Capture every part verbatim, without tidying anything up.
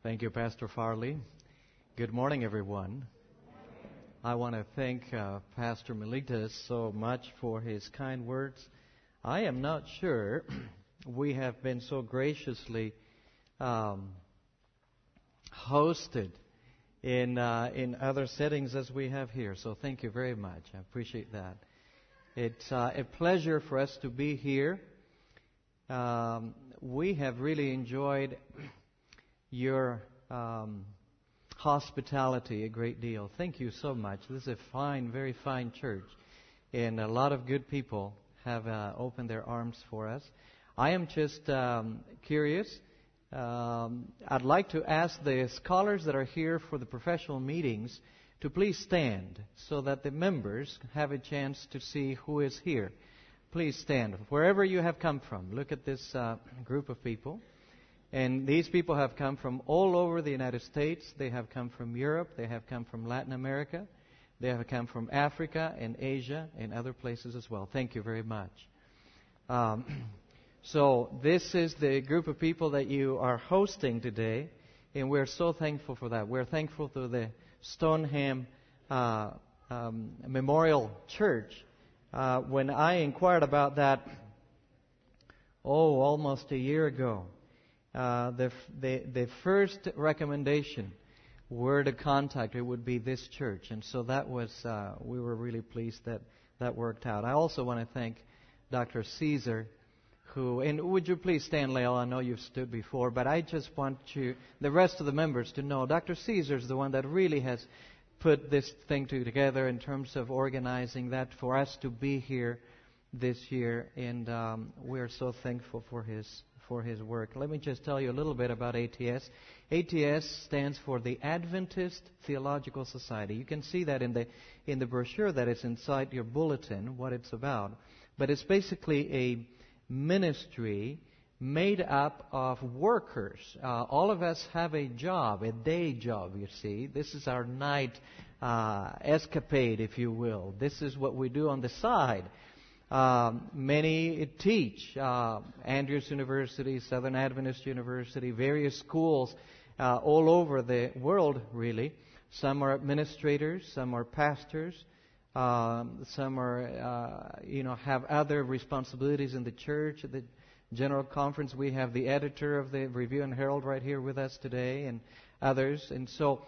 Thank you, Pastor Farley. Good morning, everyone. I want to thank uh, Pastor Melitas so much for his kind words. I am not sure we have been so graciously um, hosted in uh, in other settings as we have here. So thank you very much. I appreciate that. It's uh, a pleasure for us to be here. Um, we have really enjoyed your um, hospitality a great deal. Thank you so much. This is a fine, very fine church, and a lot of good people have uh, opened their arms for us. I am just um, curious. Um, I'd like to ask the scholars that are here for the professional meetings to please stand so that the members have a chance to see who is here. Please stand. Wherever you have come from, look at this uh, group of people. And these people have come from all over the United States. They have come from Europe. They have come from Latin America. They have come from Africa and Asia and other places as well. Thank you very much. Um, so this is the group of people that you are hosting today, and we're so thankful for that. We're thankful to the Stoneham uh, um, Memorial Church. Uh, when I inquired about that, oh, almost a year ago, Uh, the, the the first recommendation were to contact it would be this church, and so that was uh, we were really pleased that that worked out. I also want to thank Doctor Caesar, who and would you please stand, Lael? I know you've stood before, but I just want you, the rest of the members, to know Doctor Caesar is the one that really has put this thing together in terms of organizing that for us to be here this year, and um, we're so thankful for his. for his work. Let me just tell you a little bit about A T S. A T S stands for the Adventist Theological Society. You can see that in the in the brochure that is inside your bulletin, what it's about. But it's basically a ministry made up of workers. Uh, all of us have a job, a day job, you see. This is our night uh, escapade, if you will. This is what we do on the side. Um, many teach, uh, Andrews University, Southern Adventist University, various schools uh, all over the world, really. Some are administrators, some are pastors, um, some are, uh, you know, have other responsibilities in the church. At the General Conference, we have the editor of the Review and Herald right here with us today, and others. And so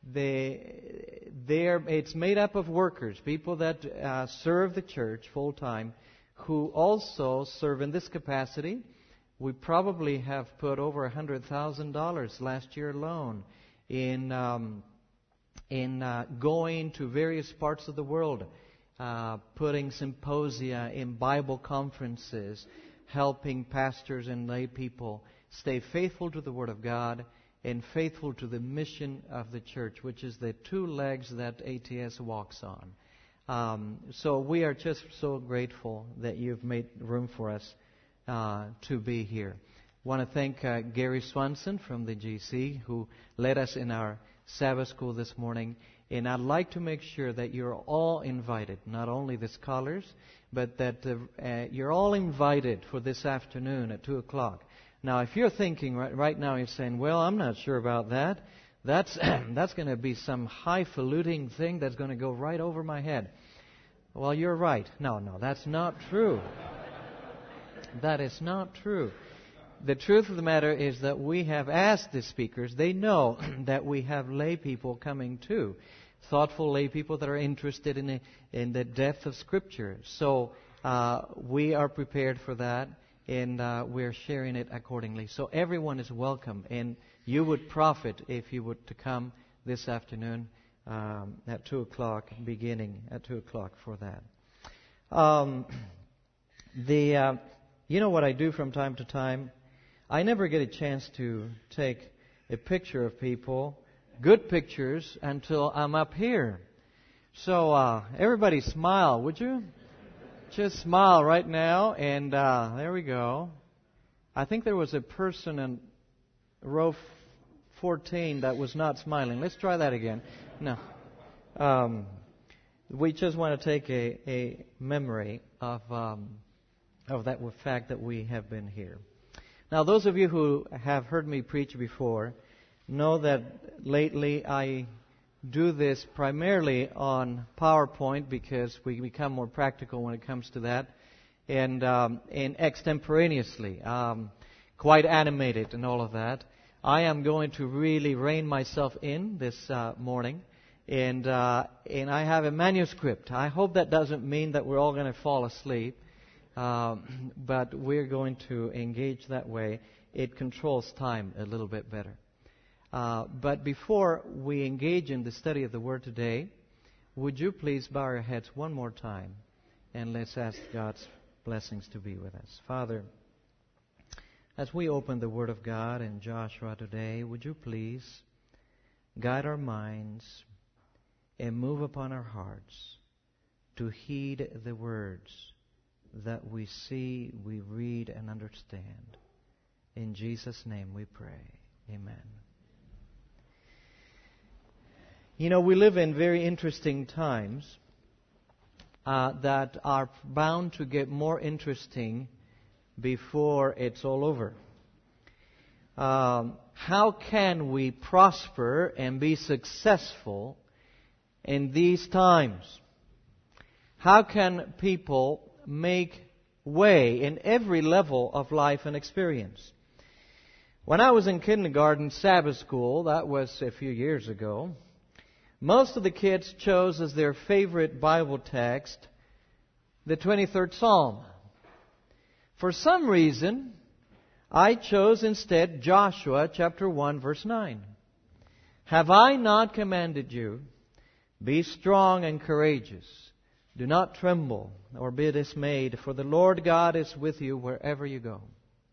They, they're, it's made up of workers, people that uh, serve the church full time, who also serve in this capacity. We probably have put over one hundred thousand dollars last year alone in um, in uh, going to various parts of the world, uh, putting symposia in Bible conferences, helping pastors and lay people stay faithful to the Word of God and faithful to the mission of the church, which is the two legs that A T S walks on. Um, so we are just so grateful that you've made room for us uh, to be here. I want to thank uh, Gary Swanson from the G C, who led us in our Sabbath school this morning. And I'd like to make sure that you're all invited, not only the scholars, but that uh, uh, you're all invited for this afternoon at two o'clock. Now, if you're thinking right, right now, you're saying, well, I'm not sure about that. That's that's going to be some highfalutin thing that's going to go right over my head. Well, you're right. No, no, that's not true. That is not true. The truth of the matter is that we have asked the speakers. They know that we have lay people coming too, thoughtful lay people that are interested in the, in the depth of Scripture. So uh, we are prepared for that. And uh, we're sharing it accordingly. So everyone is welcome, and you would profit if you were to come this afternoon um, at two o'clock, beginning at two o'clock for that. Um, the uh, you know what I do from time to time? I never get a chance to take a picture of people, good pictures, until I'm up here. So uh, everybody smile, would you? Just smile right now, and uh, there we go. I think there was a person in row fourteen that was not smiling. Let's try that again. No. Um, we just want to take a, a memory of um, of that fact that we have been here. Now, those of you who have heard me preach before know that lately I do this primarily on PowerPoint because we become more practical when it comes to that, and um, and extemporaneously, um, quite animated and all of that. I am going to really rein myself in this uh, morning, and uh, and I have a manuscript. I hope that doesn't mean that we're all going to fall asleep, um, but we're going to engage that way. It controls time a little bit better. Uh, but before we engage in the study of the Word today, would you please bow your heads one more time, and let's ask God's blessings to be with us. Father, as we open the Word of God in Joshua today, would you please guide our minds and move upon our hearts to heed the words that we see, we read, and understand. In Jesus' name we pray. Amen. You know, we live in very interesting times uh, that are bound to get more interesting before it's all over. Um, how can we prosper and be successful in these times? How can people make way in every level of life and experience? When I was in kindergarten Sabbath school, that was a few years ago, most of the kids chose as their favorite Bible text the twenty-third Psalm. For some reason, I chose instead Joshua chapter one, verse nine. Have I not commanded you? Be strong and courageous. Do not tremble or be dismayed, for the Lord God is with you wherever you go.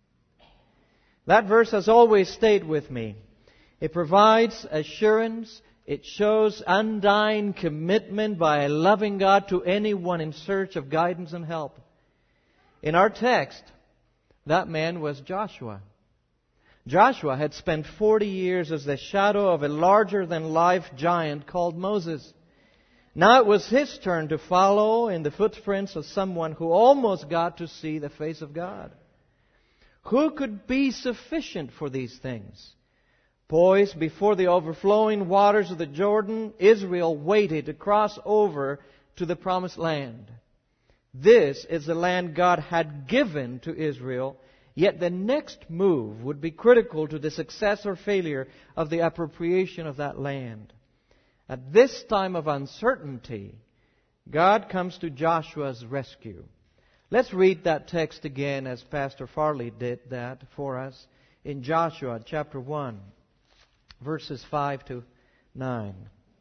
That verse has always stayed with me. It provides assurance. It shows undying commitment by a loving God to anyone in search of guidance and help. In our text, that man was Joshua. Joshua had spent forty years as the shadow of a larger-than-life giant called Moses. Now it was his turn to follow in the footprints of someone who almost got to see the face of God. Who could be sufficient for these things? Poised before the overflowing waters of the Jordan, Israel waited to cross over to the Promised Land. This is the land God had given to Israel, yet the next move would be critical to the success or failure of the appropriation of that land. At this time of uncertainty, God comes to Joshua's rescue. Let's read that text again as Pastor Farley did that for us in Joshua chapter one, verses five to nine.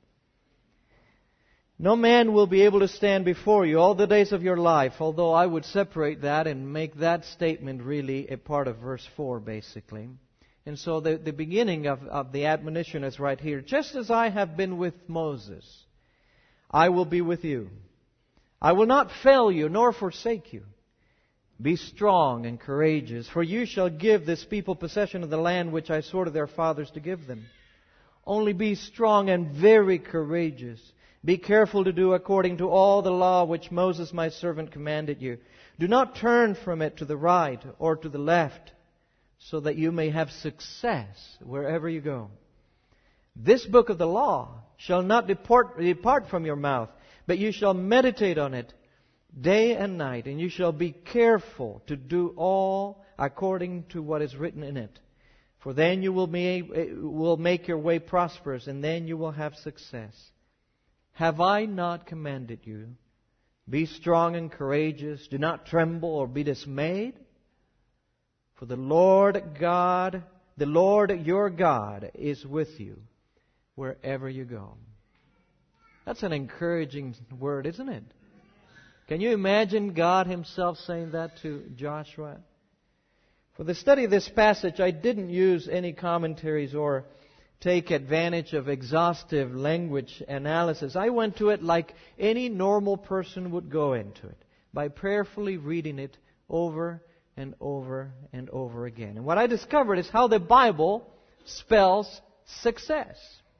No man will be able to stand before you all the days of your life, although I would separate that and make that statement really a part of verse four, basically. And so the, the beginning of, of the admonition is right here. Just as I have been with Moses, I will be with you. I will not fail you nor forsake you. Be strong and courageous, for you shall give this people possession of the land which I swore to their fathers to give them. Only be strong and very courageous. Be careful to do according to all the law which Moses my servant commanded you. Do not turn from it to the right or to the left, so that you may have success wherever you go. This book of the law shall not depart, depart from your mouth, but you shall meditate on it day and night, and you shall be careful to do all according to what is written in it. For then you will, be, will make your way prosperous, and then you will have success. Have I not commanded you? Be strong and courageous. Do not tremble or be dismayed. For the Lord God, the Lord your God is with you wherever you go. That's an encouraging word, isn't it? Can you imagine God Himself saying that to Joshua? For the study of this passage, I didn't use any commentaries or take advantage of exhaustive language analysis. I went to it like any normal person would go into it, by prayerfully reading it over and over and over again. And what I discovered is how the Bible spells success.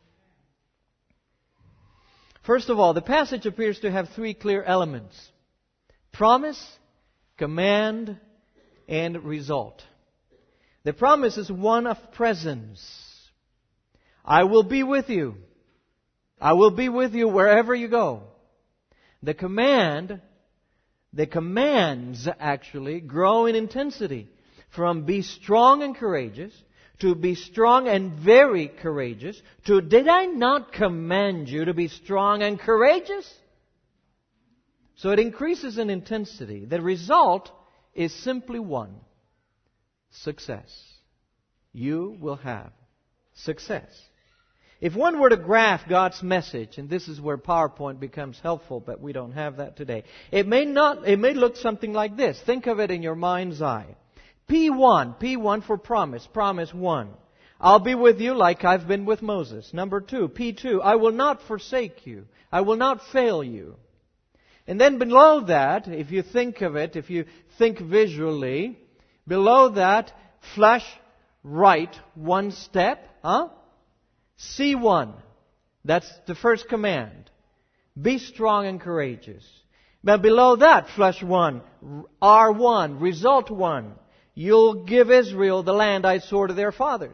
First of all, the passage appears to have three clear elements: promise, command, and result. The promise is one of presence. I will be with you. I will be with you wherever you go. The command, the commands actually grow in intensity from be strong and courageous to be strong and very courageous to did I not command you to be strong and courageous? So it increases in intensity. The result is simply one. Success. You will have success. If one were to graph God's message, and this is where PowerPoint becomes helpful, but we don't have that today. It may not, it may look something like this. Think of it in your mind's eye. P one, P one for promise, promise one. I'll be with you like I've been with Moses. Number two, P two, I will not forsake you. I will not fail you. And then below that, if you think of it, if you think visually, below that, flash right one step, huh? C one. That's the first command. Be strong and courageous. But below that, flash one, R one, result one. You'll give Israel the land I swore to their fathers.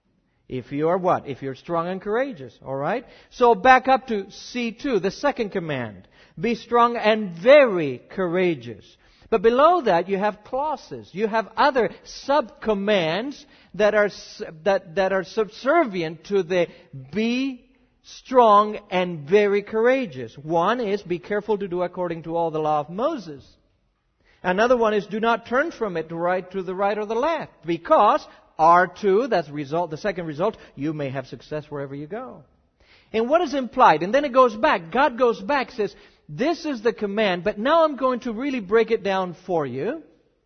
If you are what? If you're strong and courageous. Alright? So back up to C two, the second command. Be strong and very courageous. But below that, you have clauses. You have other sub-commands that are, that, that are subservient to the be strong and very courageous. One is be careful to do according to all the law of Moses. Another one is do not turn from it to right to the right or the left. Because R two, that's result, the second result, you may have success wherever you go. And what is implied? And then it goes back. God goes back, says, this is the command, but now I'm going to really break it down for you.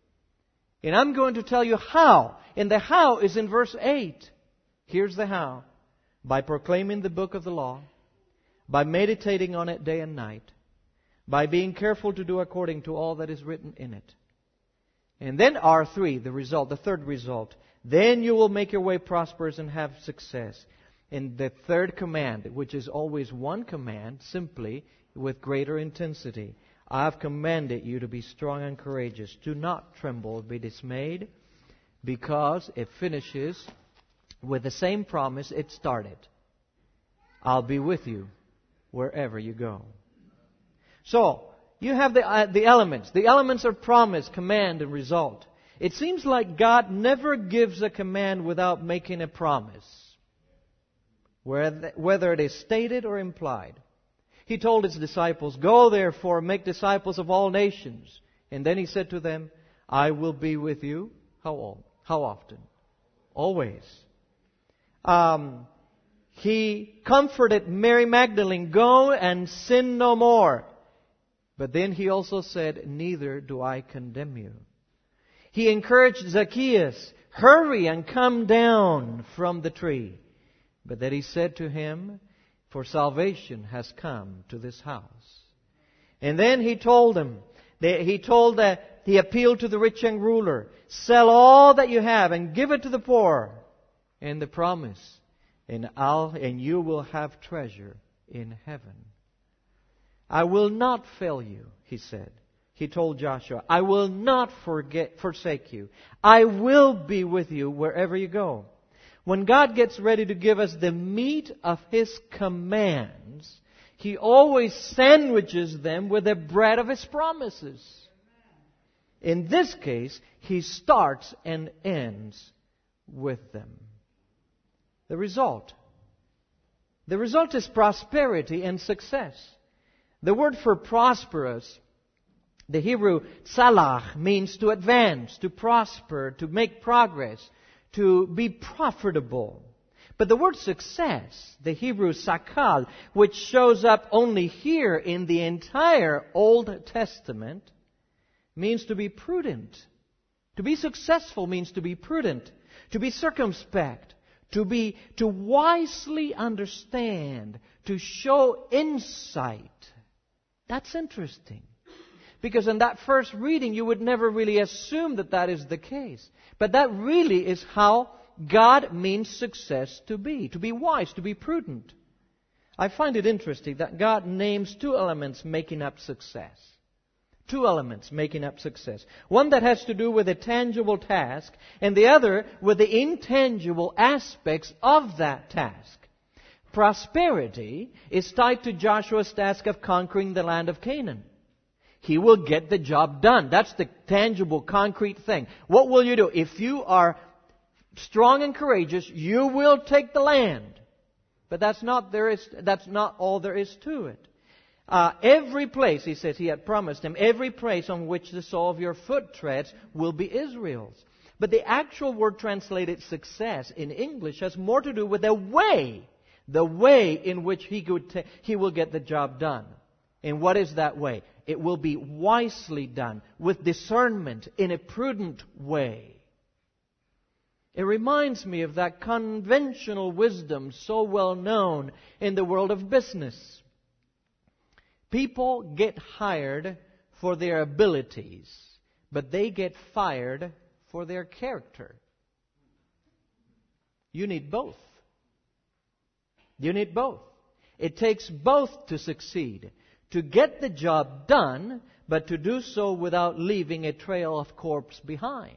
And I'm going to tell you how. And the how is in verse eight. Here's the how. By proclaiming the book of the law, by meditating on it day and night, by being careful to do according to all that is written in it. And then R three, the result, the third result. Then you will make your way prosperous and have success. And the third command, which is always one command, simply, with greater intensity. I have commanded you to be strong and courageous. Do not tremble or be dismayed, because it finishes with the same promise it started. I'll be with you wherever you go. So, you have the, uh, the elements. The elements are promise, command, and result. It seems like God never gives a command without making a promise, whether it is stated or implied. He told His disciples, go therefore and make disciples of all nations. And then He said to them, I will be with you. How old? How often? Always. Um, he comforted Mary Magdalene, go and sin no more. But then He also said, neither do I condemn you. He encouraged Zacchaeus, hurry and come down from the tree. But then He said to him, for salvation has come to this house. And then He told them, He told that He appealed to the rich young ruler, sell all that you have and give it to the poor. And the promise, and I'll, and you will have treasure in heaven. I will not fail you, He said. He told Joshua, I will not forget, forsake you. I will be with you wherever you go. When God gets ready to give us the meat of His commands, He always sandwiches them with the bread of His promises. In this case, He starts and ends with them. The result. The result is prosperity and success. The word for prosperous, the Hebrew tzalach, means to advance, to prosper, to make progress, to be profitable. But the word success, the Hebrew sakal, which shows up only here in the entire Old Testament, means to be prudent. To be successful means to be prudent, to be circumspect, to be, to wisely understand, to show insight. That's interesting. Because in that first reading, you would never really assume that that is the case. But that really is how God means success to be. To be wise, to be prudent. I find it interesting that God names two elements making up success. Two elements making up success. One that has to do with a tangible task, and the other with the intangible aspects of that task. prosperity is tied to Joshua's task of conquering the land of Canaan. He will get the job done. That's the tangible, concrete thing. What will you do? If you are strong and courageous, you will take the land. But that's not there is that's not all there is to it. Uh, every place, he says, he had promised him, every place on which the sole of your foot treads will be Israel's. But the actual word translated success in English has more to do with the way, the way in which he could ta- he will get the job done. And what is that way? It will be wisely done, with discernment, in a prudent way. It reminds me of that conventional wisdom so well known in the world of business. People get hired for their abilities, but they get fired for their character. You need both. You need both. It takes both to succeed. To get the job done, but to do so without leaving a trail of corpse behind.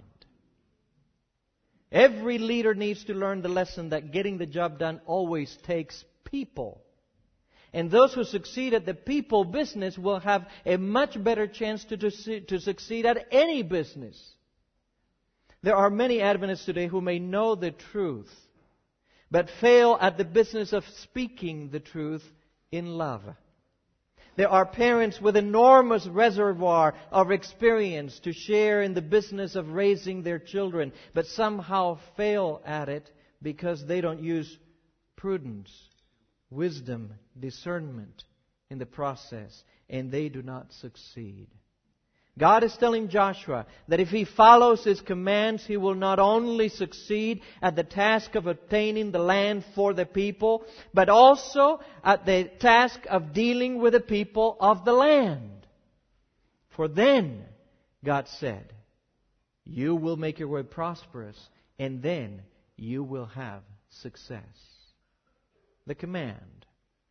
Every leader needs to learn the lesson that getting the job done always takes people. And those who succeed at the people business will have a much better chance to, to, to succeed at any business. There are many Adventists today who may know the truth, but fail at the business of speaking the truth in love. There are parents with enormous reservoir of experience to share in the business of raising their children, but somehow fail at it because they don't use prudence, wisdom, discernment in the process, and they do not succeed. God is telling Joshua that if he follows his commands, he will not only succeed at the task of obtaining the land for the people, but also at the task of dealing with the people of the land. For then, God said, you will make your way prosperous, and then you will have success. The command.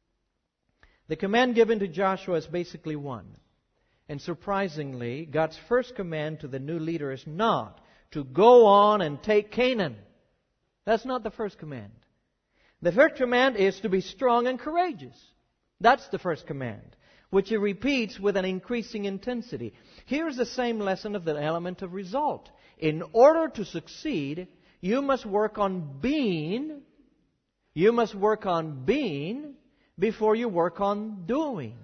The command given to Joshua is basically one. And surprisingly, God's first command to the new leader is not to go on and take Canaan. That's not the first command. The first command is to be strong and courageous. That's the first command, which he repeats with an increasing intensity. Here's the same lesson of the element of result. In order to succeed, you must work on being, you must work on being before you work on doing.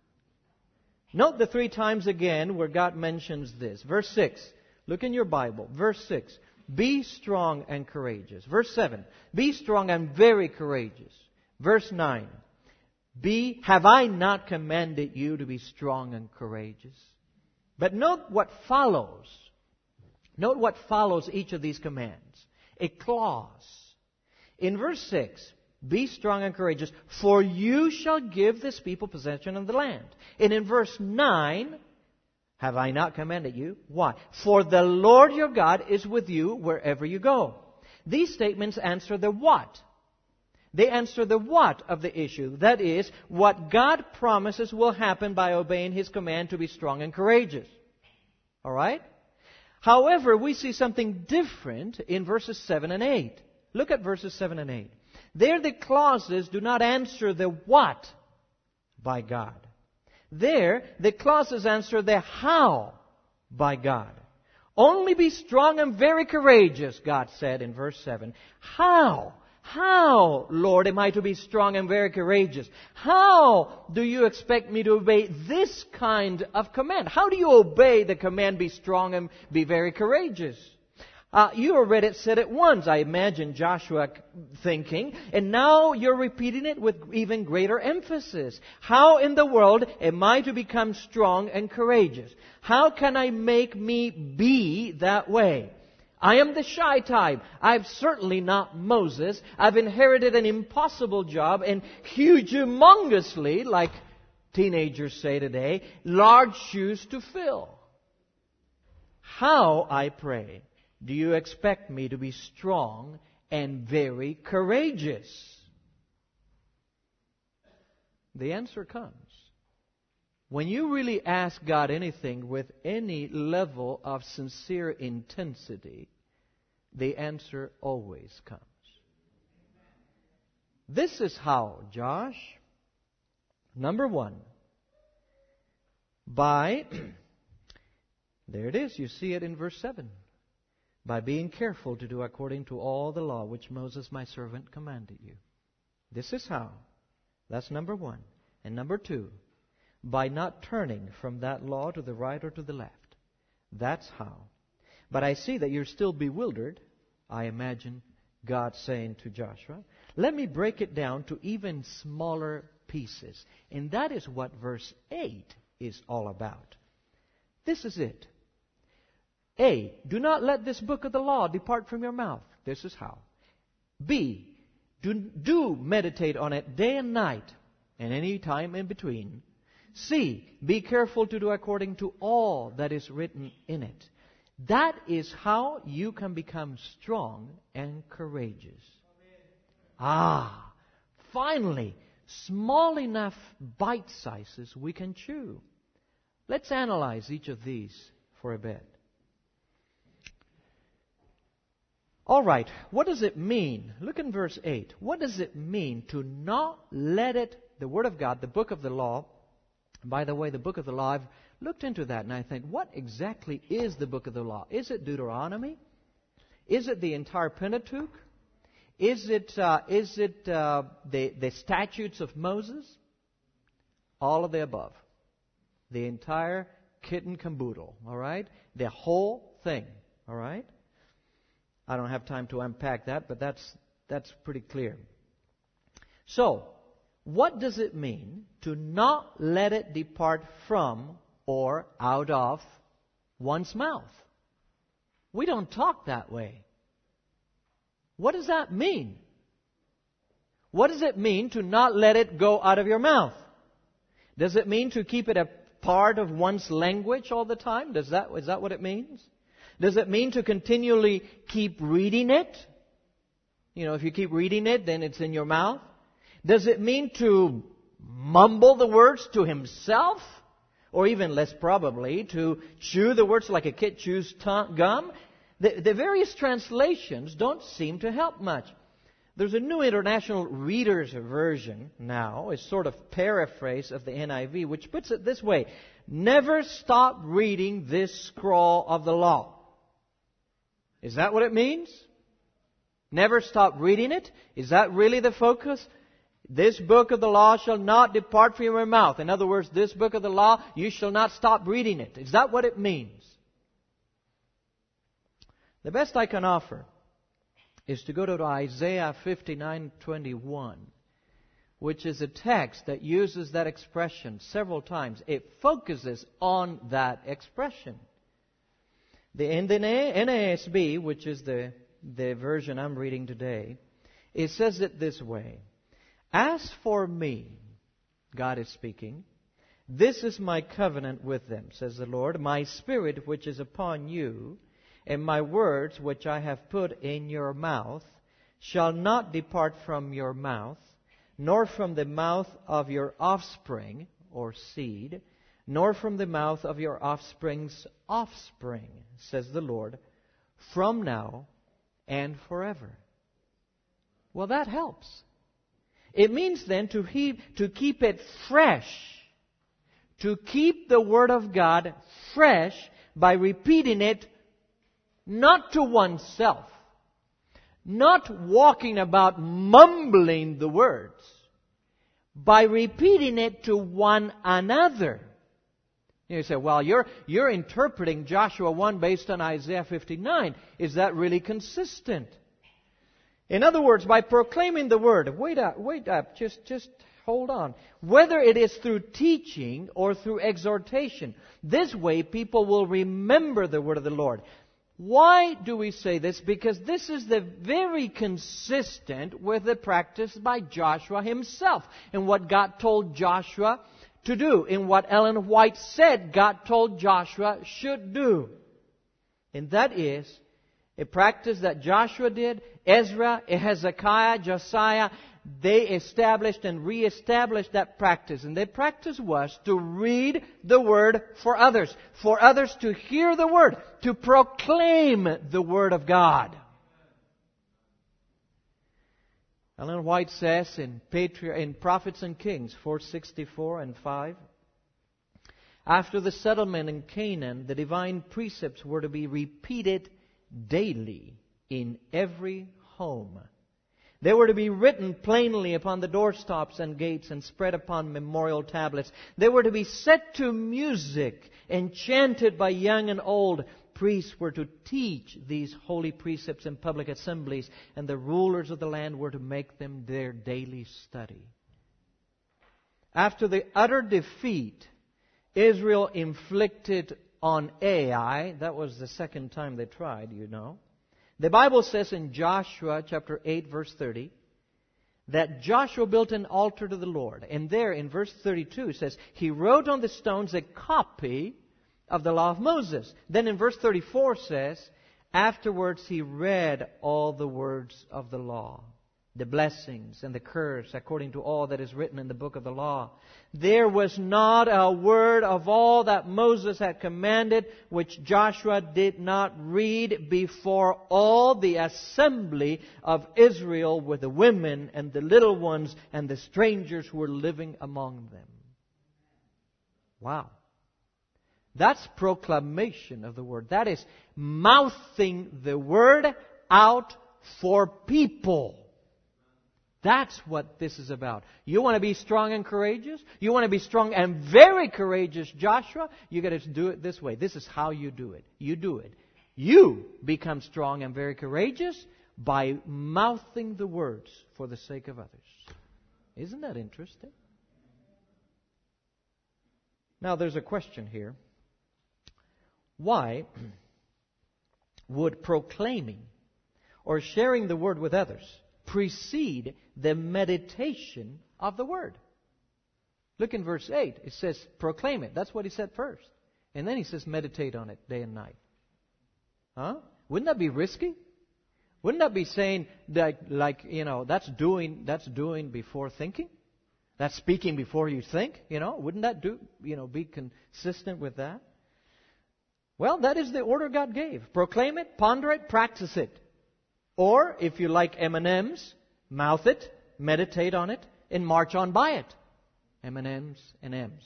Note the three times again where God mentions this. Verse six. Look in your Bible. Verse six. Be strong and courageous. Verse seven. Be strong and very courageous. Verse nine. Be, have I not commanded you to be strong and courageous? But note what follows. Note what follows each of these commands. A clause. In verse six. Be strong and courageous, for you shall give this people possession of the land. And in verse nine, have I not commanded you? Why? For the Lord your God is with you wherever you go. These statements answer the what. They answer the what of the issue. That is, what God promises will happen by obeying His command to be strong and courageous. All right? However, we see something different in verses seven and eight. Look at verses seven and eight. There the clauses do not answer the what by God. There the clauses answer the how by God. Only be strong and very courageous, God said in verse seven. How? How, Lord, am I to be strong and very courageous? How do you expect me to obey this kind of command? How do you obey the command, be strong and be very courageous? Uh, you already said it once, I imagine Joshua thinking, and now you're repeating it with even greater emphasis. How in the world am I to become strong and courageous? How can I make me be that way? I am the shy type. I'm certainly not Moses. I've inherited an impossible job and huge, humongously, like teenagers say today, large shoes to fill. How, I pray, do you expect me to be strong and very courageous? The answer comes. When you really ask God anything with any level of sincere intensity, the answer always comes. This is how, Josh. Number one, by, there it is, you see it in verse seven. By being careful to do according to all the law which Moses my servant commanded you. This is how. That's number one. And number two, by not turning from that law to the right or to the left. That's how. But I see that you're still bewildered. I imagine God saying to Joshua, let me break it down to even smaller pieces. And that is what verse eight is all about. This is it. A, do not let this book of the law depart from your mouth. This is how. B, do, do meditate on it day and night and any time in between. C, be careful to do according to all that is written in it. That is how you can become strong and courageous. Ah, finally, small enough bite sizes we can chew. Let's analyze each of these for a bit. All right, what does it mean? Look in verse eight. What does it mean to not let it, the Word of God, the book of the law? By the way, the book of the law, I've looked into that and I think, what exactly is the book of the law? Is it Deuteronomy? Is it the entire Pentateuch? Is it, uh, is it uh, the, the statutes of Moses? All of the above. The entire kit and caboodle, all right? The whole thing, all right? I don't have time to unpack that, but that's that's pretty clear. So, what does it mean to not let it depart from or out of one's mouth? We don't talk that way. What does that mean? What does it mean to not let it go out of your mouth? Does it mean to keep it a part of one's language all the time? Does that, is that what it means? Does it mean to continually keep reading it? You know, if you keep reading it, then it's in your mouth. Does it mean to mumble the words to himself? Or even less probably, to chew the words like a kid chews tongue, gum? The, the various translations don't seem to help much. There's a New International Reader's Version now, a sort of paraphrase of the N I V, which puts it this way: never stop reading this scroll of the law. Is that what it means? Never stop reading it? Is that really the focus? This book of the law shall not depart from your mouth. In other words, this book of the law, you shall not stop reading it. Is that what it means? The best I can offer is to go to Isaiah fifty-nine twenty-one, which is a text that uses that expression several times. It focuses on that expression. The, in the N A S B, which is the, the version I'm reading today, it says it this way: as for me, God is speaking, this is my covenant with them, says the Lord, my spirit which is upon you, and my words which I have put in your mouth shall not depart from your mouth, nor from the mouth of your offspring, or seed, nor from the mouth of your offspring's offspring, says the Lord, from now and forever. Well, that helps. It means then to, he, to keep it fresh, to keep the Word of God fresh by repeating it not to oneself, not walking about mumbling the words, by repeating it to one another. You say, well, you're, you're interpreting Joshua one based on Isaiah fifty-nine. Is that really consistent? In other words, by proclaiming the Word, wait up, wait up, just, just hold on. Whether it is through teaching or through exhortation, this way people will remember the Word of the Lord. Why do we say this? Because this is the very consistent with the practice by Joshua himself and what God told Joshua to do, in what Ellen White said God told Joshua should do. And that is a practice that Joshua did, Ezra, Hezekiah, Josiah, they established and reestablished that practice. And their practice was to read the Word for others, for others to hear the Word, to proclaim the Word of God. Ellen White says in, Patri- in Prophets and Kings four sixty-four and five, after the settlement in Canaan, the divine precepts were to be repeated daily in every home. They were to be written plainly upon the doorstops and gates and spread upon memorial tablets. They were to be set to music and chanted by young and old. Priests were to teach these holy precepts in public assemblies, and the rulers of the land were to make them their daily study. After the utter defeat Israel inflicted on Ai, that was the second time they tried, you know. The Bible says in Joshua chapter eight, verse thirty, that Joshua built an altar to the Lord. And there in verse thirty-two it says, he wrote on the stones a copy of the law of Moses. Then in verse thirty-four says, afterwards he read all the words of the law, the blessings and the curse according to all that is written in the book of the law. There was not a word of all that Moses had commanded which Joshua did not read before all the assembly of Israel with the women and the little ones and the strangers who were living among them. Wow. That's proclamation of the Word. That is mouthing the Word out for people. That's what this is about. You want to be strong and courageous? You want to be strong and very courageous, Joshua? You got to do it this way. This is how you do it. You do it. You become strong and very courageous by mouthing the words for the sake of others. Isn't that interesting? Now there's a question here. Why would proclaiming or sharing the Word with others precede the meditation of the Word? Look in verse eight. It says, proclaim it. That's what he said first. And then he says, meditate on it day and night. Huh? Wouldn't that be risky? Wouldn't that be saying that, like, you know, that's doing that's doing before thinking? That's speaking before you think? You know, wouldn't that do, you know, be consistent with that? Well, that is the order God gave. Proclaim it, ponder it, practice it. Or, if you like M and M's, mouth it, meditate on it, and march on by it. M and M's and M's.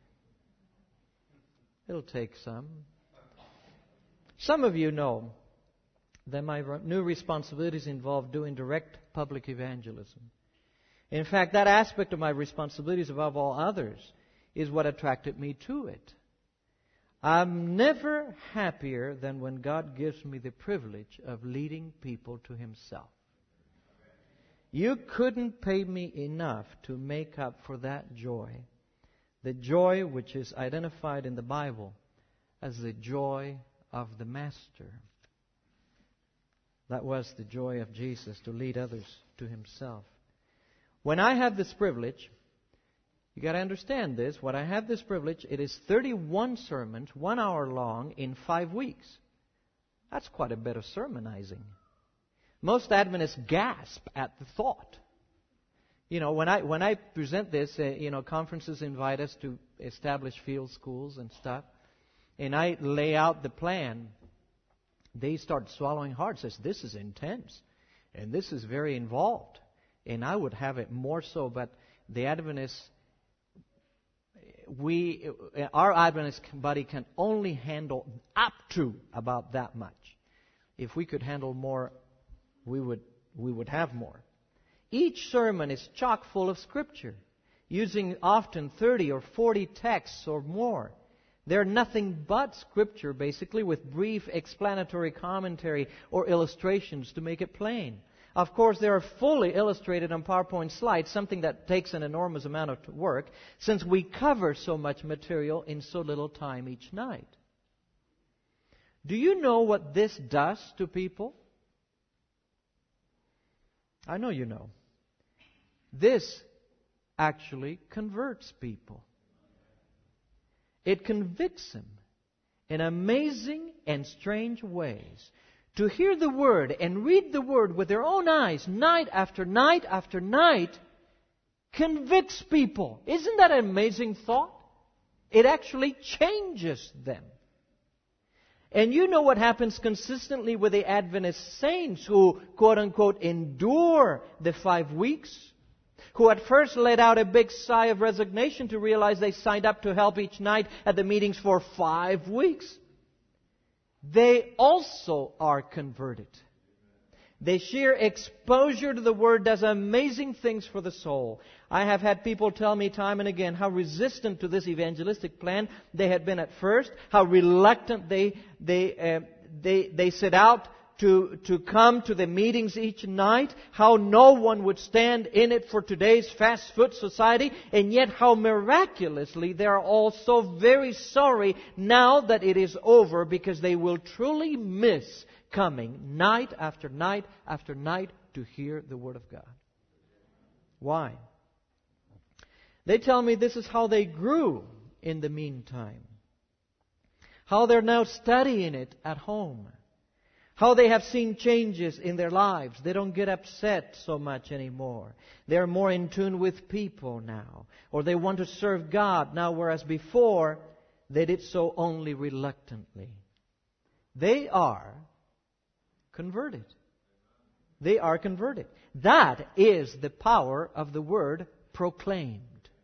It'll take some. Some of you know that my new responsibilities involve doing direct public evangelism. In fact, that aspect of my responsibilities above all others is what attracted me to it. I'm never happier than when God gives me the privilege of leading people to Himself. You couldn't pay me enough to make up for that joy. The joy which is identified in the Bible as the joy of the Master. That was the joy of Jesus, to lead others to Himself. When I have this privilege, you got to understand this. When I have this privilege, it is thirty-one sermons, one hour long, in five weeks. That's quite a bit of sermonizing. Most Adventists gasp at the thought. You know, when I when I present this, uh, you know, conferences invite us to establish field schools and stuff, and I lay out the plan. They start swallowing hard. Says this is intense, and this is very involved, and I would have it more so. But the Adventists, we, our Adventist body can only handle up to about that much. If we could handle more, we would we would have more. Each sermon is chock full of Scripture, using often thirty or forty texts or more. They're nothing but Scripture, basically, with brief explanatory commentary or illustrations to make it plain. Of course, they are fully illustrated on PowerPoint slides, something that takes an enormous amount of work, since we cover so much material in so little time each night. Do you know what this does to people? I know you know. This actually converts people. It convicts them in amazing and strange ways. To hear the Word and read the Word with their own eyes, night after night after night, convicts people. Isn't that an amazing thought? It actually changes them. And you know what happens consistently with the Adventist saints who, quote-unquote, endure the five weeks, who at first let out a big sigh of resignation to realize they signed up to help each night at the meetings for five weeks. They also are converted. The sheer exposure to the Word does amazing things for the soul. I have had people tell me time and again how resistant to this evangelistic plan they had been at first, how reluctant they they uh, they they set out to to come to the meetings each night, how no one would stand in it for today's fast food society, and yet how miraculously they are all so very sorry now that it is over, because they will truly miss coming night after night after night to hear the Word of God. Why? They tell me this is how they grew in the meantime. How they're now studying it at home. How they have seen changes in their lives. They don't get upset so much anymore. They're more in tune with people now. Or they want to serve God now, whereas before they did so only reluctantly. They are converted. They are converted. That is the power of the word proclaimed.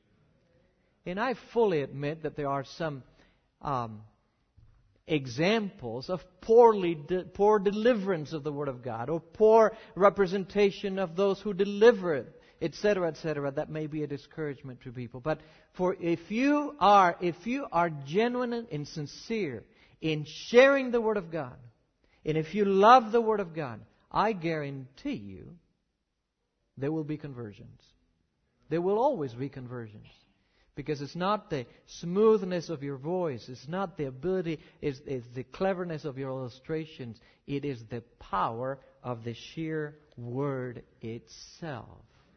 And I fully admit that there are some um, examples of poorly de- poor deliverance of the Word of God, or poor representation of those who deliver it, et cetera, et cetera. That may be a discouragement to people. But for if you are if you are genuine and sincere in sharing the Word of God, and if you love the Word of God, I guarantee you there will be conversions. There will always be conversions. Because it's not the smoothness of your voice, it's not the ability, it's, it's the cleverness of your illustrations. It is the power of the sheer Word itself.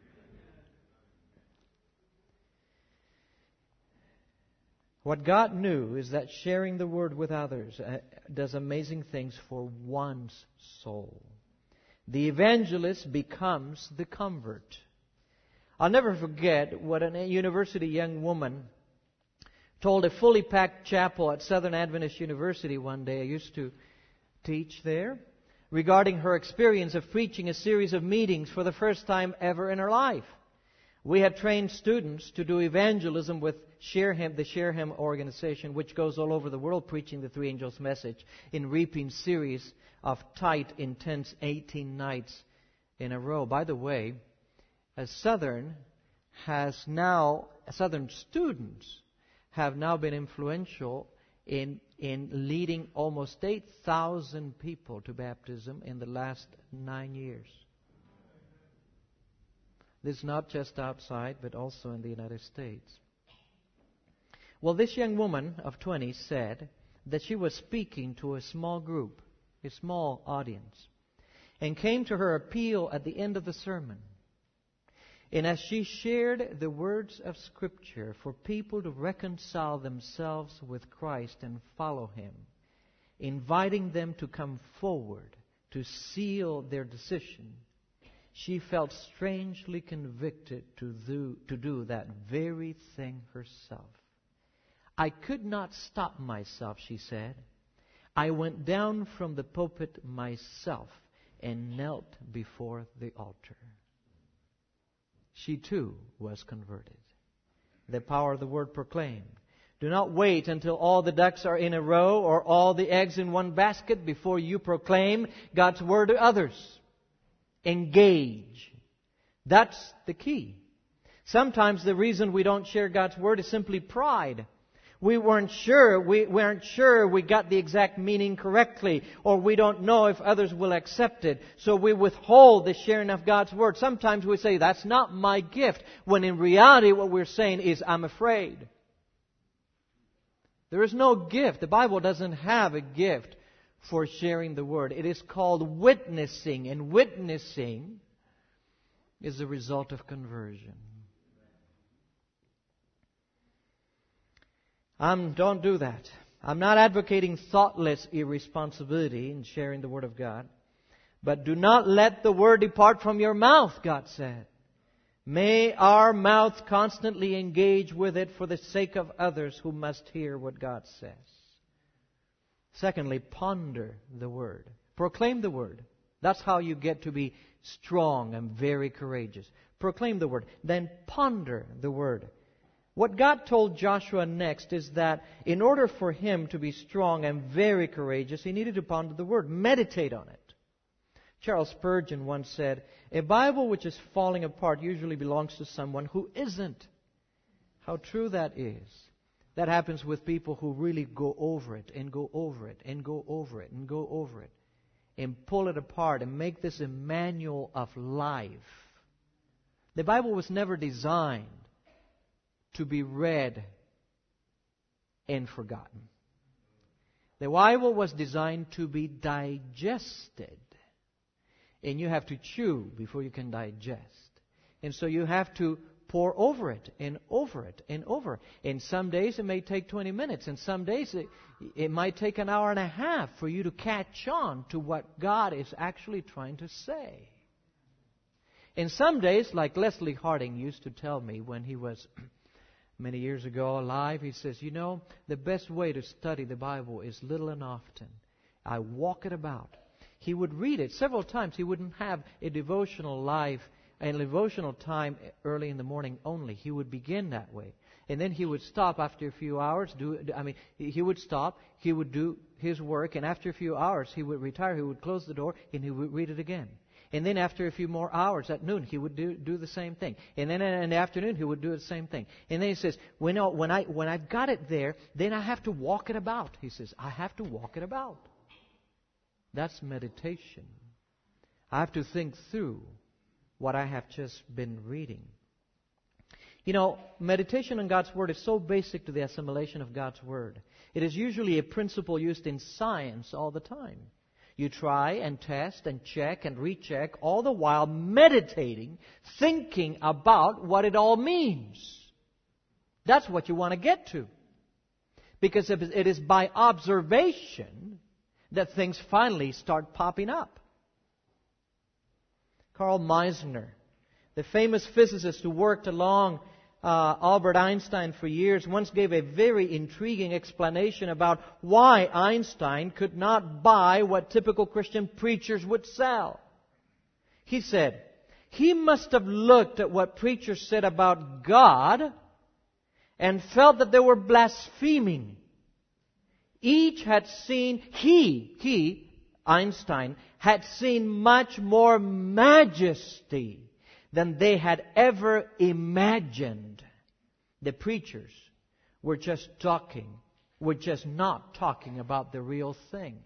What God knew is that sharing the Word with others uh, does amazing things for one's soul. The evangelist becomes the convert. I'll never forget what a university young woman told a fully packed chapel at Southern Adventist University one day. I used to teach there, regarding her experience of preaching a series of meetings for the first time ever in her life. We had trained students to do evangelism with Share Him, the Share Him organization, which goes all over the world preaching the Three Angels message in reaping series of tight, intense eighteen nights in a row. By the way, as Southern has now, Southern students have now been influential in in leading almost eight thousand people to baptism in the last nine years. This is not just outside, but also in the United States. Well, this young woman of twenty said that she was speaking to a small group, a small audience, and came to her appeal at the end of the sermon. And as she shared the words of Scripture for people to reconcile themselves with Christ and follow Him, inviting them to come forward to seal their decision, she felt strangely convicted to do, to do that very thing herself. I could not stop myself, she said. I went down from the pulpit myself and knelt before the altar. She too was converted. The power of the word proclaimed. Do not wait until all the ducks are in a row or all the eggs in one basket before you proclaim God's word to others. Engage. That's the key. Sometimes the reason we don't share God's word is simply pride. We weren't sure, we weren't sure we got the exact meaning correctly, or we don't know if others will accept it, so we withhold the sharing of God's Word. Sometimes we say, that's not my gift, when in reality what we're saying is, I'm afraid. There is no gift. The Bible doesn't have a gift for sharing the Word. It is called witnessing, and witnessing is the result of conversion. Um, don't do that. I'm not advocating thoughtless irresponsibility in sharing the Word of God. But do not let the Word depart from your mouth, God said. May our mouth constantly engage with it for the sake of others who must hear what God says. Secondly, ponder the Word. Proclaim the Word. That's how you get to be strong and very courageous. Proclaim the Word. Then ponder the Word. What God told Joshua next is that in order for him to be strong and very courageous, he needed to ponder the Word, meditate on it. Charles Spurgeon once said, "A Bible which is falling apart usually belongs to someone who isn't." How true that is. That happens with people who really go over it and go over it and go over it and go over it and pull it apart and make this a manual of life. The Bible was never designed to be read and forgotten. The Bible was designed to be digested. And you have to chew before you can digest. And so you have to pour over it and over it and over it. And some days it may take twenty minutes. And some days it, it might take an hour and a half for you to catch on to what God is actually trying to say. And some days, like Leslie Harding used to tell me when he was many years ago alive, he says, you know, the best way to study the Bible is little and often. I walk it about. He would read it several times. He wouldn't have a devotional life and devotional time early in the morning only. He would begin that way. And then he would stop after a few hours. Do I mean, he would stop. He would do his work. And after a few hours, he would retire. He would close the door and he would read it again. And then after a few more hours at noon, he would do, do the same thing. And then in the afternoon, he would do the same thing. And then he says, when, when, I, when I've got it there, then I have to walk it about. He says, I have to walk it about. That's meditation. I have to think through what I have just been reading. You know, meditation on God's Word is so basic to the assimilation of God's Word. It is usually a principle used in science all the time. You try and test and check and recheck, all the while meditating, thinking about what it all means. That's what you want to get to. Because it is by observation that things finally start popping up. Carl Meissner, the famous physicist who worked along uh, Albert Einstein for years, once gave a very intriguing explanation about why Einstein could not buy what typical Christian preachers would sell. He said, he must have looked at what preachers said about God and felt that they were blaspheming. Each had seen, he, he, Einstein, had seen much more majesty than they had ever imagined. The preachers were just talking, were just not talking about the real thing.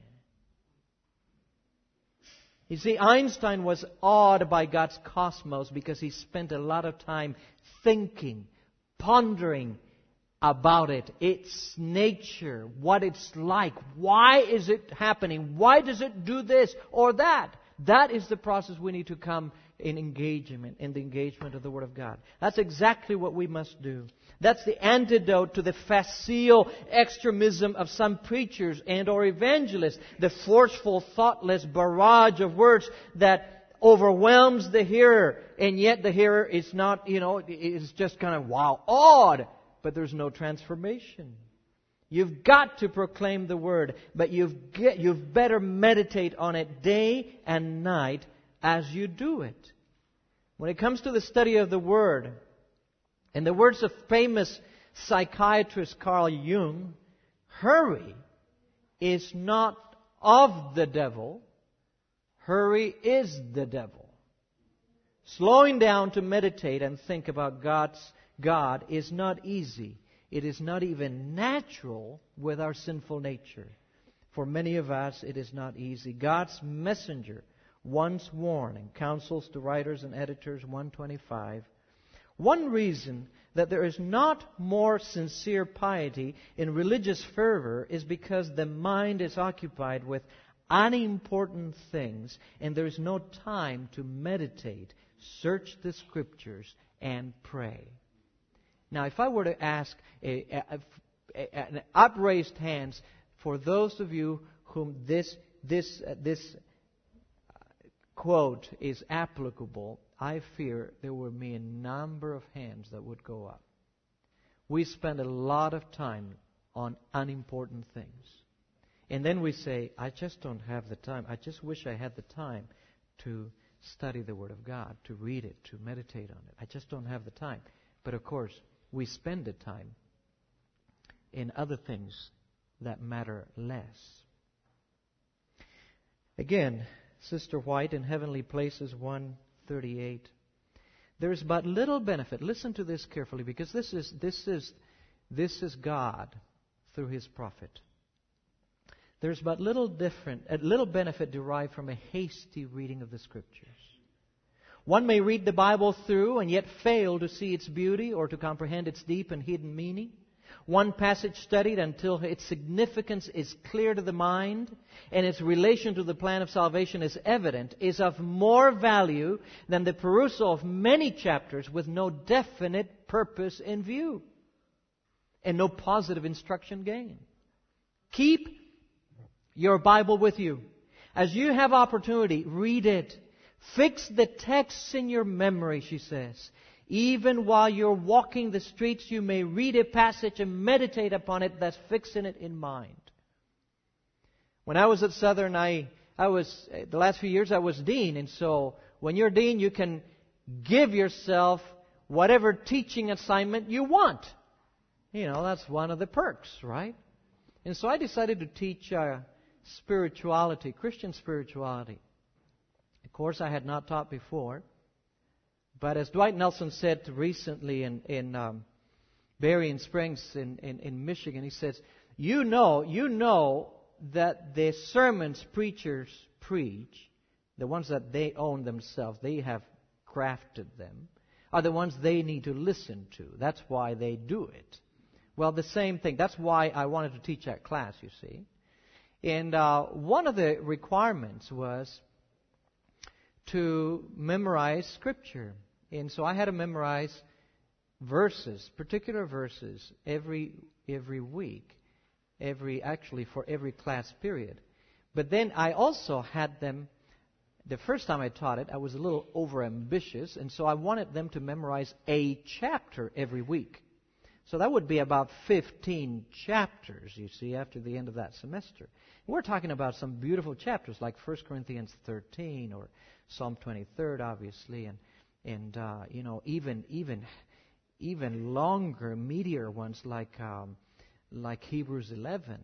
You see, Einstein was awed by God's cosmos because he spent a lot of time thinking, pondering about it, its nature, what it's like, why is it happening, why does it do this or that. That is the process we need to come in engagement, in the engagement of the Word of God. That's exactly what we must do. That's the antidote to the facile extremism of some preachers and or evangelists, the forceful, thoughtless barrage of words that overwhelms the hearer, and yet the hearer is not, you know, is just kind of, wow, awed, but there's no transformation. You've got to proclaim the Word, but you've get, you've better meditate on it day and night as you do it. When it comes to the study of the Word, in the words of famous psychiatrist Carl Jung, hurry is not of the devil, hurry is the devil. Slowing down to meditate and think about God's God is not easy. It is not even natural with our sinful nature. For many of us, it is not easy. God's messenger once warned in Counsels to Writers and Editors one twenty-five, one reason that there is not more sincere piety in religious fervor is because the mind is occupied with unimportant things and there is no time to meditate, search the Scriptures, and pray. Now, if I were to ask a, a, a, an upraised hands for those of you whom this this uh, this quote is applicable, I fear there will be a number of hands that would go up. We spend a lot of time on unimportant things. And then we say, I just don't have the time. I just wish I had the time to study the Word of God, to read it, to meditate on it. I just don't have the time. But of course, we spend the time in other things that matter less. Again, Sister White in Heavenly Places one thirty-eight. There is but little benefit. Listen to this carefully, because this is this is this is God through His prophet. There's but little different, a little benefit derived from a hasty reading of the Scriptures. One may read the Bible through and yet fail to see its beauty or to comprehend its deep and hidden meaning. One passage studied until its significance is clear to the mind and its relation to the plan of salvation is evident, is of more value than the perusal of many chapters with no definite purpose in view and no positive instruction gained. Keep your Bible with you. As you have opportunity, read it. Fix the texts in your memory, she says. Even while you're walking the streets, you may read a passage and meditate upon it, thus fixing it in mind. When I was at Southern, I, I was, the last few years I was dean, and so when you're dean, you can give yourself whatever teaching assignment you want. You know, that's one of the perks, right? And so I decided to teach uh, spirituality, Christian spirituality. Of course, I had not taught before. But as Dwight Nelson said recently in, in um, Berrien Springs in, in, in Michigan, he says, you know, you know that the sermons preachers preach, the ones that they own themselves, they have crafted them, are the ones they need to listen to. That's why they do it. Well, the same thing. That's why I wanted to teach that class, you see. And uh, one of the requirements was to memorize Scripture. And so I had to memorize verses, particular verses, every every week, every actually for every class period. But then I also had them, the first time I taught it, I was a little overambitious, and so I wanted them to memorize a chapter every week. So that would be about fifteen chapters, you see, after the end of that semester. We're talking about some beautiful chapters like First Corinthians thirteen or Psalm twenty-third, obviously, and and uh, you know even even even longer, meatier ones like um, like Hebrews eleven.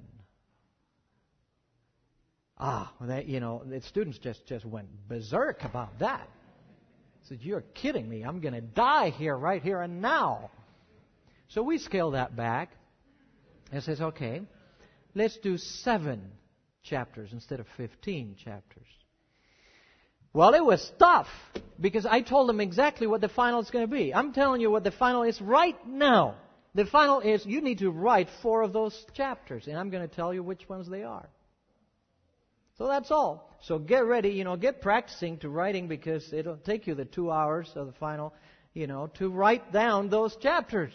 Ah, that, you know, the students just just went berserk about that. Said, "You're kidding me! I'm going to die here, right here and now." So we scale that back and says, "Okay, let's do seven chapters instead of fifteen chapters." Well, it was tough because I told them exactly what the final is going to be. I'm telling you what the final is right now. The final is you need to write four of those chapters, and I'm going to tell you which ones they are. So that's all. So get ready, you know, get practicing to writing because it'll take you the two hours of the final, you know, to write down those chapters.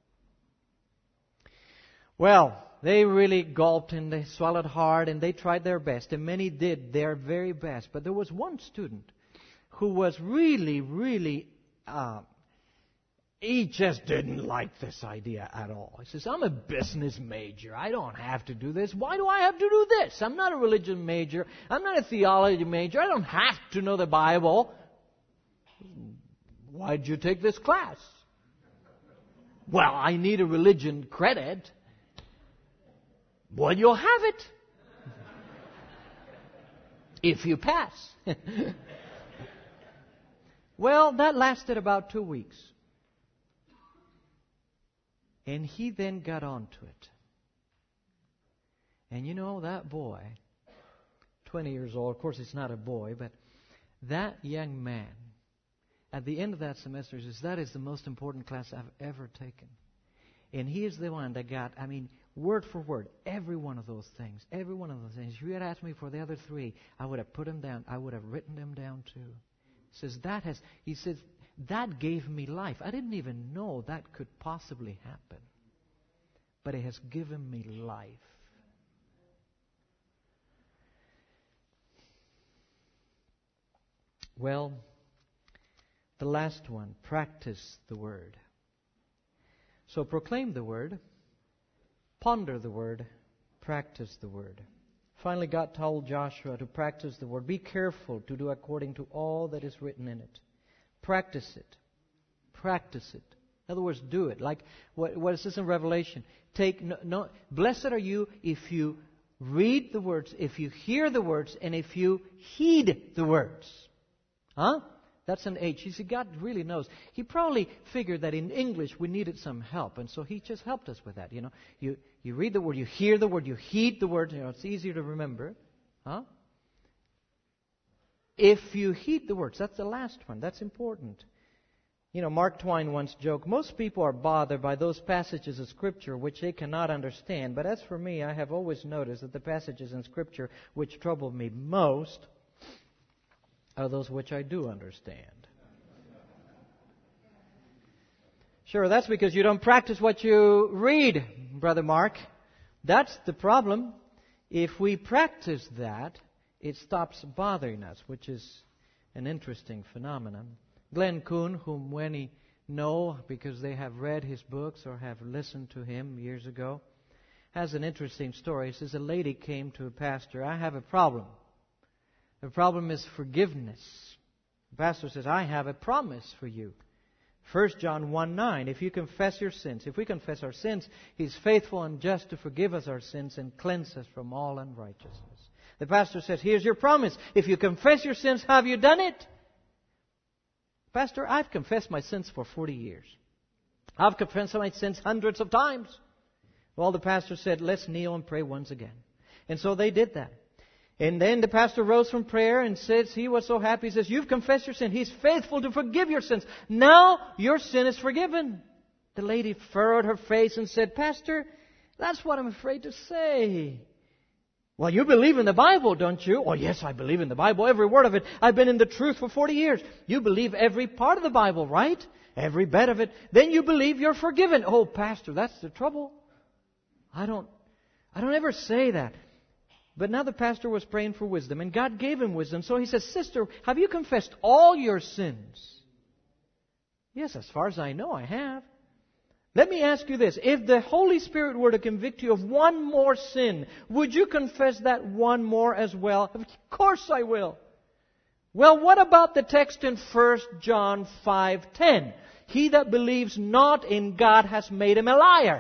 Well, they really gulped and they swallowed hard and they tried their best. And many did their very best. But there was one student who was really, really, uh, he just didn't like this idea at all. He says, I'm a business major. I don't have to do this. Why do I have to do this? I'm not a religion major. I'm not a theology major. I don't have to know the Bible. Why did you take this class? Well, I need a religion credit. Well, you'll have it if you pass. Well, that lasted about two weeks. And he then got on to it. And you know, that boy, twenty years old, of course he's not a boy, but that young man, at the end of that semester, says, that is the most important class I've ever taken. And he is the one that got, I mean, word for word, every one of those things, every one of those things. If you had asked me for the other three, I would have put them down. I would have written them down too. He says, that has, he says, that gave me life. I didn't even know that could possibly happen. But it has given me life. Well, the last one, practice the Word. So proclaim the Word, ponder the Word, practice the Word. Finally, God told Joshua to practice the Word. Be careful to do according to all that is written in it. Practice it. Practice it. In other words, do it. Like what, what is this in Revelation? Take no, no. Blessed are you if you read the words, if you hear the words, and if you heed the words. Huh? That's an H. You see, God really knows. He probably figured that in English we needed some help, and so He just helped us with that. You know, you you read the word, you hear the word, you heed the word. You know, it's easier to remember. Huh? If you heed the words, that's the last one. That's important. You know, Mark Twain once joked, most people are bothered by those passages of Scripture which they cannot understand. But as for me, I have always noticed that the passages in Scripture which trouble me most are those which I do understand. Sure, that's because you don't practice what you read, Brother Mark. That's the problem. If we practice that, it stops bothering us, which is an interesting phenomenon. Glenn Kuhn, whom many know because they have read his books or have listened to him years ago, has an interesting story. He says a lady came to a pastor, I have a problem. The problem is forgiveness. The pastor says, I have a promise for you. First John one nine, if you confess your sins, if we confess our sins, He's faithful and just to forgive us our sins and cleanse us from all unrighteousness. The pastor says, here's your promise. If you confess your sins, have you done it? Pastor, I've confessed my sins for forty years. I've confessed my sins hundreds of times. Well, the pastor said, let's kneel and pray once again. And so they did that. And then the pastor rose from prayer and says he was so happy. He says, you've confessed your sin. He's faithful to forgive your sins. Now your sin is forgiven. The lady furrowed her face and said, Pastor, that's what I'm afraid to say. Well, you believe in the Bible, don't you? Oh, yes, I believe in the Bible, every word of it. I've been in the truth for forty years. You believe every part of the Bible, right? Every bit of it. Then you believe you're forgiven. Oh, Pastor, that's the trouble. I don't, I don't ever say that. But now the pastor was praying for wisdom, and God gave him wisdom. So he says, Sister, have you confessed all your sins? Yes, as far as I know, I have. Let me ask you this. If the Holy Spirit were to convict you of one more sin, would you confess that one more as well? Of course I will. Well, what about the text in First John five ten? He that believes not in God has made him a liar.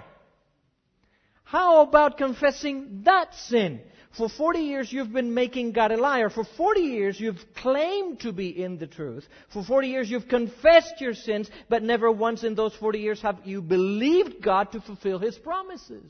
How about confessing that sin? For forty years you've been making God a liar. For forty years you've claimed to be in the truth. For forty years you've confessed your sins, but never once in those forty years have you believed God to fulfill His promises.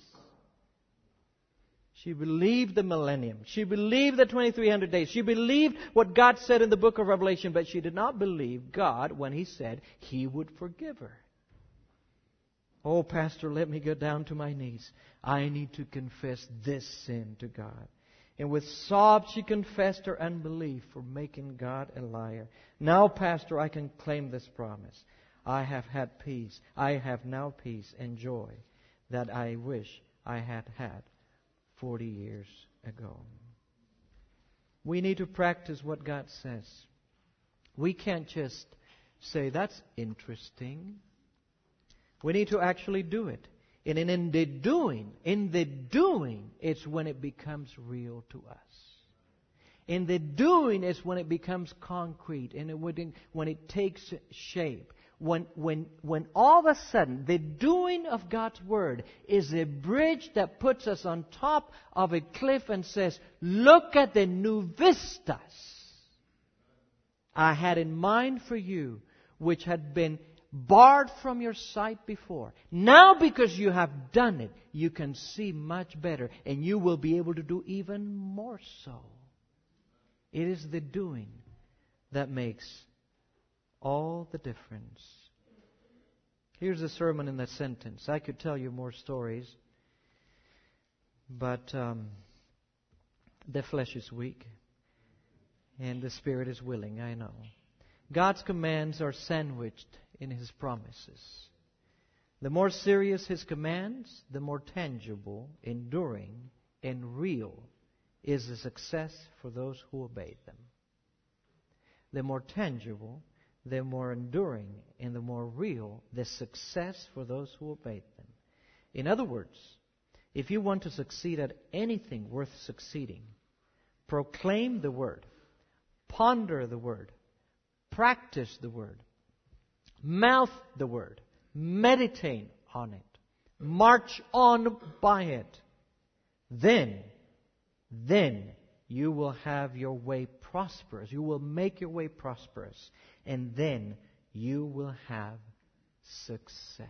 She believed the millennium. She believed the twenty-three hundred days. She believed what God said in the book of Revelation, but she did not believe God when He said He would forgive her. Oh, Pastor, let me go down to my knees. I need to confess this sin to God. And with sobs she confessed her unbelief for making God a liar. Now, Pastor, I can claim this promise. I have had peace. I have now peace and joy that I wish I had had forty years ago. We need to practice what God says. We can't just say, that's interesting. We need to actually do it. And in the doing, in the doing, it's when it becomes real to us. In the doing is when it becomes concrete, and it would, when it takes shape. When, when, when all of a sudden the doing of God's Word is a bridge that puts us on top of a cliff and says, look at the new vistas I had in mind for you, which had been barred from your sight before. Now, because you have done it, you can see much better, and you will be able to do even more so. It is the doing that makes all the difference. Here's a sermon in that sentence. I could tell you more stories, but um, the flesh is weak, and the spirit is willing, I know. God's commands are sandwiched in His promises. The more serious His commands, the more tangible, enduring, and real is the success for those who obey them. The more tangible, the more enduring, and the more real the success for those who obey them. In other words, if you want to succeed at anything worth succeeding, proclaim the Word, ponder the Word, practice the Word, mouth the Word, meditate on it, march on by it, then, then you will have your way prosperous. You will make your way prosperous. And then you will have success.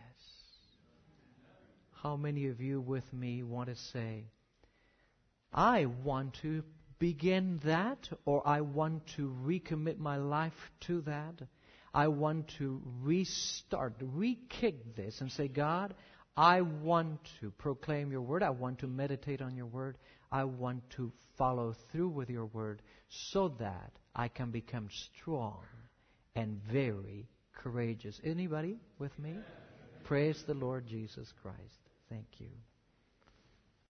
How many of you with me want to say, I want to begin that, or I want to recommit my life to that? I want to restart, re-kick this and say, God, I want to proclaim your word. I want to meditate on your word. I want to follow through with your word so that I can become strong and very courageous. Anybody with me? Praise the Lord Jesus Christ. Thank you.